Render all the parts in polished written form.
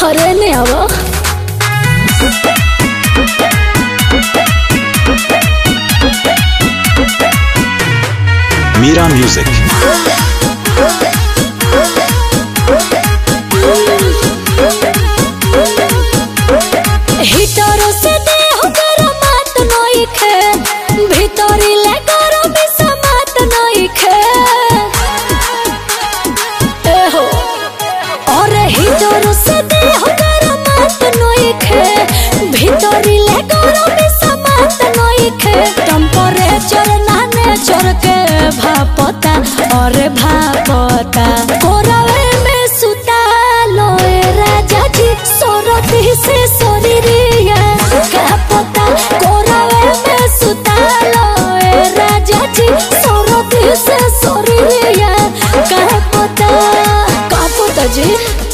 अरे ने आवो Mira Music. हिटरो से देह गरमात नइखे भीतरी ले गरम समात नइखे एहो और हिटरो से देह गरमात नइखे भीतरी ले गरम समात नइखे टेंपरेचर नाने चढ़ के भापता और भापता कोरवे में सुता लोए राजा जी सोरती से सोरिरिया का पता कोरवे में सुता लोए राजा जी सोरती से सोरिरिया का पता जी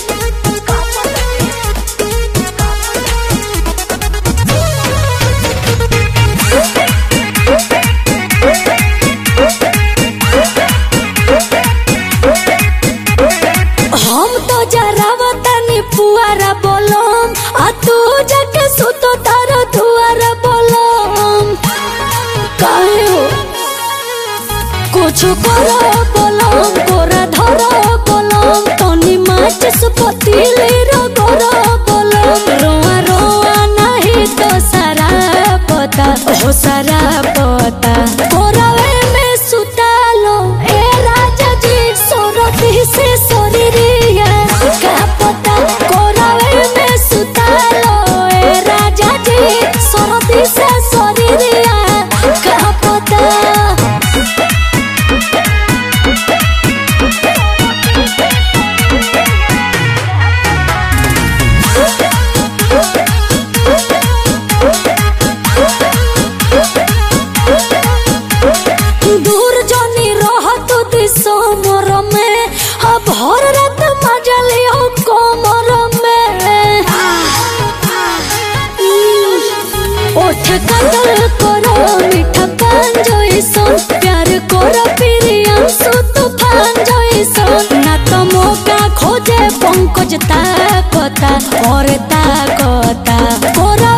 हम तो जरावतानी पुआरा बोलम आ तू जाके सुतो तारो दुआरा बोलम काहे हो कुछ करो बोलम कोरा धरो बोलम तनी माच सुपतिले रो गोरो बोलम रोआ रोआ नहीं तो सारा पता हो सारा पता कोरावे में सुता लो ए राजा जी सोरती से सोरिरिया का पता कोरावे में सुता लो ए राजा जी सोरती से सोरिरिया का पता दूर जनी रहत दिसो मोर में अब हर रात मजा लियो कोमर में ओठ कतल करो मीठा पान जइसन प्यार करो प्रियम सु तूफान जइसन ना तो मौका खोजे पंकज ताकता और ताकता